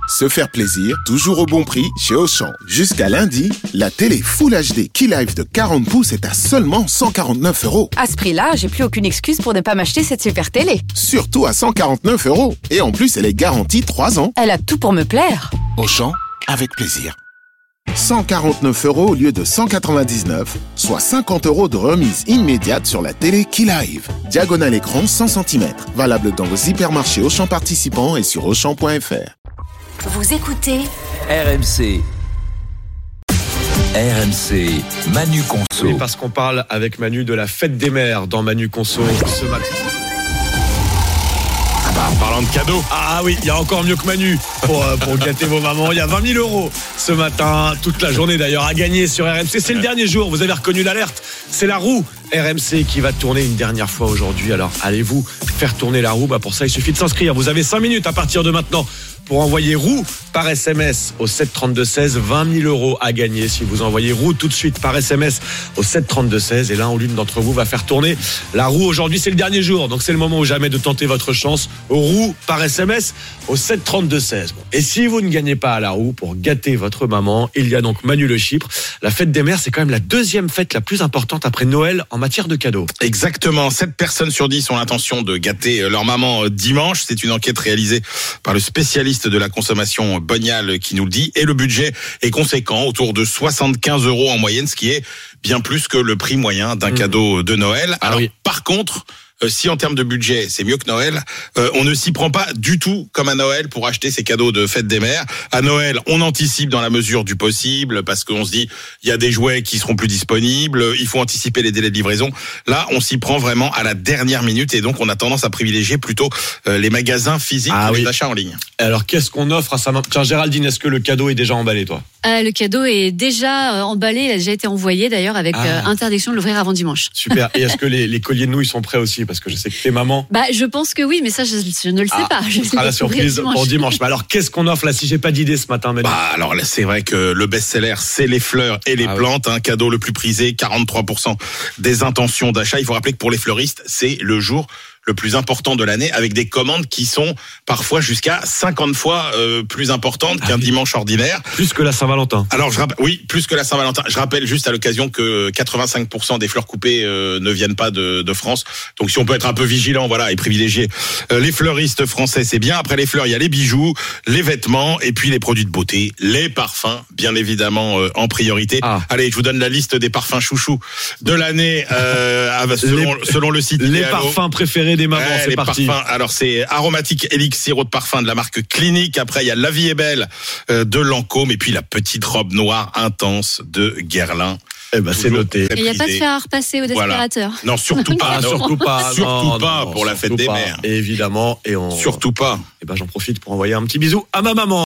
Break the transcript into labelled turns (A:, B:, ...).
A: Se faire plaisir, toujours au bon prix chez Auchan. Jusqu'à lundi, la télé Full HD Key-Live de 40 pouces est à seulement 149 €.
B: À ce prix-là, j'ai plus aucune excuse pour ne pas m'acheter cette super télé.
A: Surtout à 149 €. Et en plus, elle est garantie 3 ans.
B: Elle a tout pour me plaire.
A: Auchan, avec plaisir. 149 € au lieu de 199, soit 50 € de remise immédiate sur la télé Key-Live. Diagonale écran 100 cm. Valable dans vos hypermarchés Auchan participants et sur Auchan.fr.
C: Vous écoutez
D: RMC. RMC, Manu Conso.
E: Oui, parce qu'on parle avec Manu de la fête des mères dans Manu Conso ce matin.
F: Parlant de cadeaux.
E: Ah oui, il y a encore mieux que Manu pour gâter vos mamans. Il y a 20 000 € ce matin, toute la journée d'ailleurs, à gagner sur RMC. C'est le dernier jour, vous avez reconnu l'alerte. C'est la roue RMC qui va tourner une dernière fois aujourd'hui. Alors allez-vous faire tourner la roue? Pour ça, il suffit de s'inscrire. Vous avez 5 minutes à partir de maintenant pour envoyer roue par SMS au 732-16, 20 000 € à gagner si vous envoyez roue tout de suite par SMS au 732-16. Et l'un ou l'une d'entre vous va faire tourner la roue. Aujourd'hui, c'est le dernier jour, donc c'est le moment ou jamais de tenter votre chance. Roue par SMS au 732-16. Et si vous ne gagnez pas à la roue, pour gâter votre maman, il y a donc Manu Le Chypre. La fête des mères, c'est quand même la deuxième fête la plus importante après Noël en matière de cadeaux.
F: Exactement, 7 personnes sur 10 ont l'intention de gâter leur maman dimanche. C'est une enquête réalisée par le spécialiste de la consommation Bonial qui nous le dit. Et le budget est conséquent, autour de 75 € en moyenne, ce qui est bien plus que le prix moyen d'un cadeau de Noël. Alors, par contre, si en termes de budget, c'est mieux que Noël, on ne s'y prend pas du tout comme à Noël pour acheter ces cadeaux de fête des mères. À Noël, on anticipe dans la mesure du possible parce qu'on se dit, il y a des jouets qui seront plus disponibles, il faut anticiper les délais de livraison. Là, on s'y prend vraiment à la dernière minute et donc on a tendance à privilégier plutôt les magasins physiques que les achats en ligne.
E: Alors, qu'est-ce qu'on offre à sa maman? Tiens, Géraldine, est-ce que le cadeau est déjà emballé, toi?
G: Le cadeau est déjà emballé, il a déjà été envoyé d'ailleurs avec interdiction de l'ouvrir avant dimanche.
E: Super. Et est-ce que les colliers de nouilles sont prêts aussi? Parce que je sais que tes mamans...
G: Je pense que oui, mais ça je ne le sais pas.
E: Ce sera la surprise pour dimanche. Mais alors qu'est-ce qu'on offre là si j'ai pas d'idée ce matin, Manu?
F: Alors là, c'est vrai que le best-seller, c'est les fleurs et les plantes. Un cadeau le plus prisé, 43% des intentions d'achat. Il faut rappeler que pour les fleuristes, c'est le jour le plus important de l'année, avec des commandes qui sont parfois jusqu'à 50 fois plus importantes qu'un dimanche ordinaire.
E: Plus que la Saint-Valentin.
F: Alors, oui, plus que la Saint-Valentin. Je rappelle juste à l'occasion que 85% des fleurs coupées ne viennent pas de France. Donc, si on peut être un peu vigilant, et privilégier les fleuristes français, c'est bien. Après les fleurs, il y a les bijoux, les vêtements, et puis les produits de beauté, les parfums, bien évidemment, en priorité. Allez, je vous donne la liste des parfums chouchous de l'année, selon le site.
E: Les parfums préférés des mamans, c'est parti.
F: Parfums. Alors c'est Aromatique Elixir Eau de parfum de la marque Clinique. Après il y a La Vie est belle de Lancôme et puis la petite robe noire intense de Guerlain.
E: C'est noté.
G: Et il n'y a pas de fer à repasser au despirateur.
F: Non, surtout pas.
E: Surtout pas
F: pour la fête des mères.
E: Évidemment.
F: Surtout pas.
E: J'en profite pour envoyer un petit bisou à ma maman.